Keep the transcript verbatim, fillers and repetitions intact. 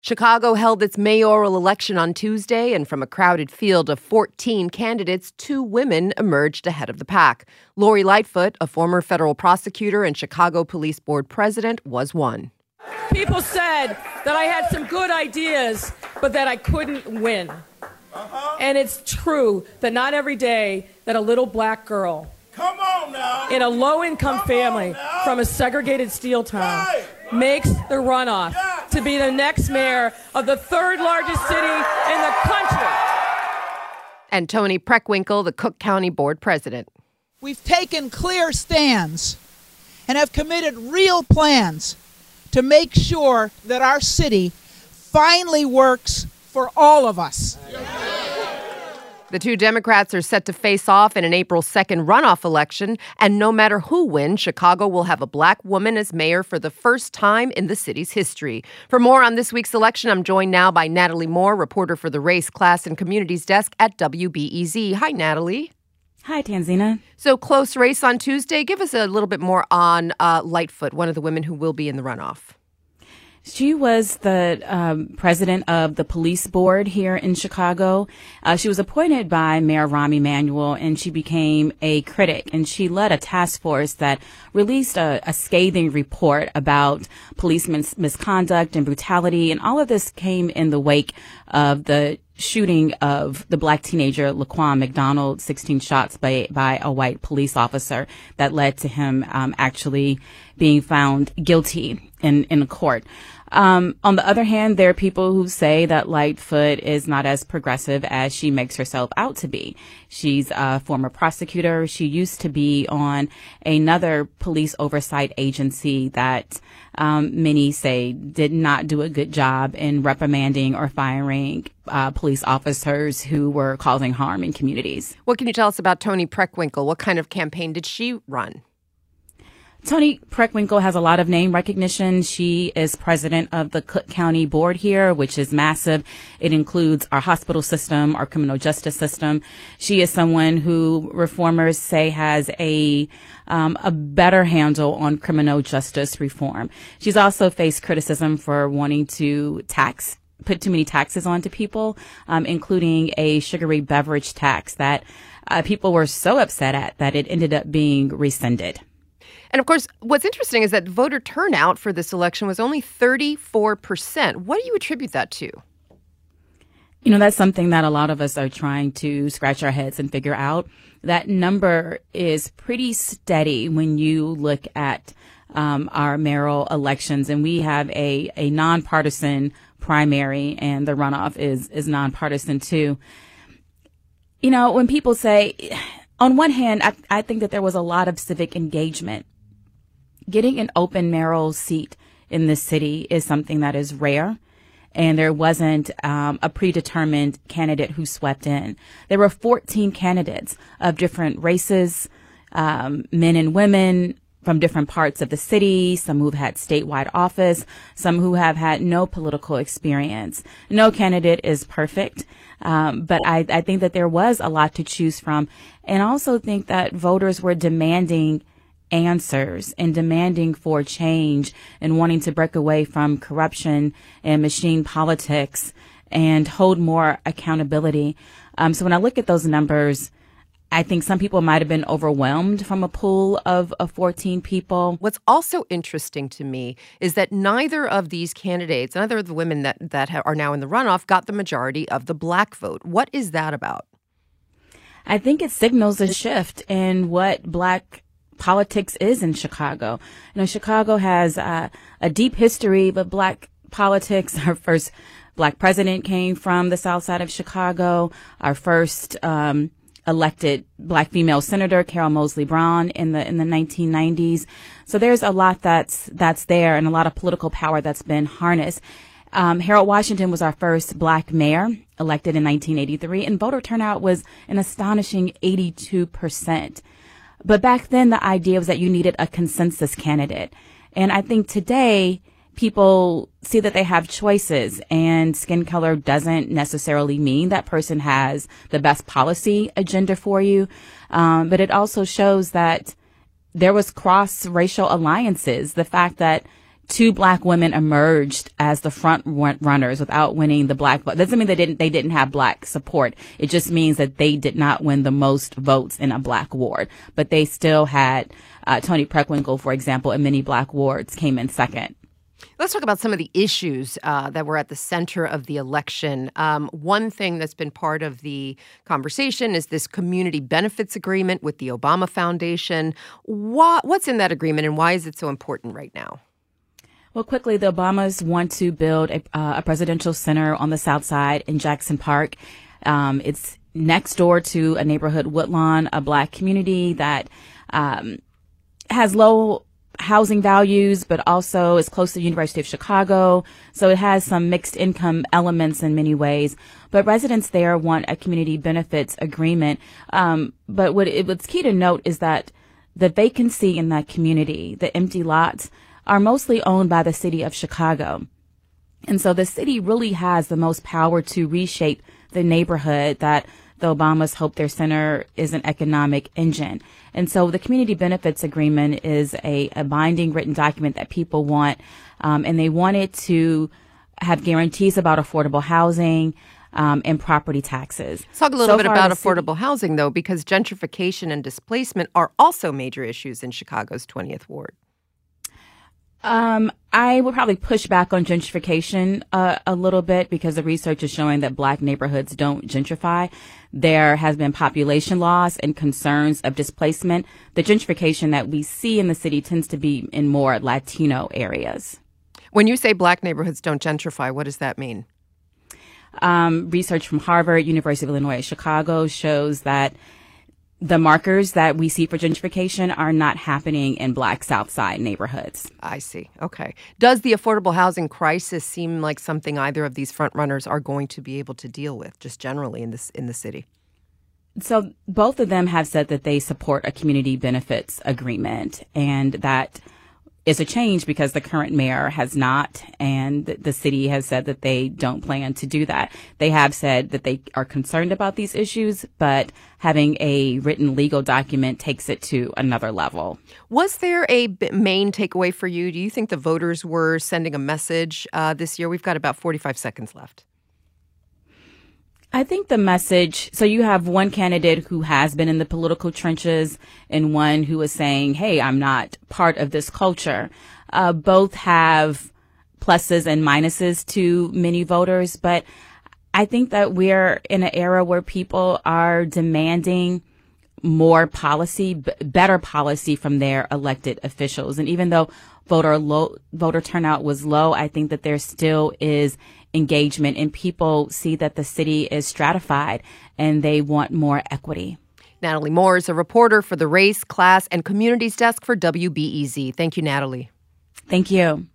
Chicago held its mayoral election on Tuesday, and from a crowded field of fourteen candidates, two women emerged ahead of the pack. Lori Lightfoot, a former federal prosecutor and Chicago Police Board president, was one. People said that I had some good ideas, but that I couldn't win. Uh-huh. And it's true that not every day that a little black girl Come on now. in a low-income Come family from a segregated steel town hey. makes the runoff yeah. to be the next mayor of the third largest city in the country. And Toni Preckwinkle, the Cook County Board president. We've taken clear stands and have committed real plans to make sure that our city finally works for all of us. The two Democrats are set to face off in an April second runoff election, and no matter who wins, Chicago will have a black woman as mayor for the first time in the city's history. For more on this week's election, I'm joined now by Natalie Moore, reporter for the Race, Class, and Communities desk at W B E Z. Hi, Natalie. Hi, Tanzina. So close race on Tuesday. Give us a little bit more on uh, Lightfoot, one of the women who will be in the runoff. She was the um, president of the police board here in Chicago. Uh, she was appointed by Mayor Rahm Emanuel, and she became a critic. And she led a task force that released a, a scathing report about police mis- misconduct and brutality. And all of this came in the wake of the shooting of the black teenager Laquan McDonald, sixteen shots by by a white police officer that led to him um, actually being found guilty in in court. Um, on the other hand, there are people who say that Lightfoot is not as progressive as she makes herself out to be. She's a former prosecutor. She used to be on another police oversight agency that um, many say did not do a good job in reprimanding or firing uh, police officers who were causing harm in communities. What can you tell us about Toni Preckwinkle? What kind of campaign did she run? Toni Preckwinkle has a lot of name recognition. She is president of the Cook County Board here, which is massive. It includes our hospital system, our criminal justice system. She is someone who reformers say has a um, a better handle on criminal justice reform. She's also faced criticism for wanting to tax put too many taxes onto people, um, including a sugary beverage tax that uh, people were so upset at that it ended up being rescinded. And of course, what's interesting is that voter turnout for this election was only thirty-four percent. What do you attribute that to? You know, that's something that a lot of us are trying to scratch our heads and figure out. That number is pretty steady when you look at um, our mayoral elections. And we have a, a nonpartisan primary, and the runoff is, is nonpartisan too. You know, when people say, on one hand, I, I think that there was a lot of civic engagement. Getting an open mayoral seat in this city is something that is rare, and there wasn't um, a predetermined candidate who swept in. There were fourteen candidates of different races, um, men and women from different parts of the city, some who've had statewide office, some who have had no political experience. No candidate is perfect, um, but I, I think that there was a lot to choose from, and also think that voters were demanding answers and demanding for change and wanting to break away from corruption and machine politics and hold more accountability. Um, so when I look at those numbers, I think some people might have been overwhelmed from a pool of, of fourteen people. What's also interesting to me is that neither of these candidates, neither of the women that, that ha- are now in the runoff, got the majority of the black vote. What is that about? I think it signals a shift in what black politics is in Chicago. You know, Chicago has uh, a deep history, but black politics, our first black president came from the south side of Chicago. Our first um, elected black female senator, Carol Moseley Brown, in the in the nineteen nineties. So there's a lot that's that's there, and a lot of political power that's been harnessed. Um, Harold Washington was our first black mayor, elected in nineteen eighty-three, and voter turnout was an astonishing eighty-two percent. But back then, the idea was that you needed a consensus candidate. And I think today, people see that they have choices, and skin color doesn't necessarily mean that person has the best policy agenda for you. Um, but it also shows that there was cross-racial alliances. The fact that two black women emerged as the front runners without winning the black vote. Doesn't mean they didn't they didn't have black support. It just means that they did not win the most votes in a black ward. But they still had uh, Toni Preckwinkle, for example, in many black wards came in second. Let's talk about some of the issues uh, that were at the center of the election. Um, one thing that's been part of the conversation is this community benefits agreement with the Obama Foundation. What, what's in that agreement, and why is it so important right now? Well, quickly, the Obamas want to build a, uh, a presidential center on the South Side in Jackson Park. Um, it's next door to a neighborhood, Woodlawn, a black community that um, has low housing values, but also is close to the University of Chicago. So it has some mixed income elements in many ways. But residents there want a community benefits agreement. Um, but what it, what's key to note is that the vacancy in that community, the empty lots, are mostly owned by the city of Chicago. And so the city really has the most power to reshape the neighborhood that the Obamas hope their center is an economic engine. And so the community benefits agreement is a, a binding written document that people want, um, and they want it to have guarantees about affordable housing um, and property taxes. Let's talk a little So bit far, about the city- affordable housing, though, because gentrification and displacement are also major issues in Chicago's twentieth Ward. Um, I would probably push back on gentrification uh, a little bit because the research is showing that black neighborhoods don't gentrify. There has been population loss and concerns of displacement. The gentrification that we see in the city tends to be in more Latino areas. When you say black neighborhoods don't gentrify, what does that mean? Um, research from Harvard, University of Illinois, Chicago shows that the markers that we see for gentrification are not happening in black South Side neighborhoods. I see. Okay. Does the affordable housing crisis seem like something either of these frontrunners are going to be able to deal with, just generally in this in the city? So both of them have said that they support a community benefits agreement, and that is a change because the current mayor has not, and the city has said that they don't plan to do that. They have said that they are concerned about these issues, but having a written legal document takes it to another level. Was there a b- main takeaway for you? Do you think the voters were sending a message uh, this year? We've got about forty-five seconds left. I think the message, so you have one candidate who has been in the political trenches and one who is saying, hey, I'm not part of this culture. Uh, both have pluses and minuses to many voters, but I think that we're in an era where people are demanding more policy, b- better policy from their elected officials. And even though voter low, voter turnout was low, I think that there still is engagement, and people see that the city is stratified and they want more equity. Natalie Moore is a reporter for the Race, Class, and Communities Desk for W B E Z. Thank you, Natalie. Thank you.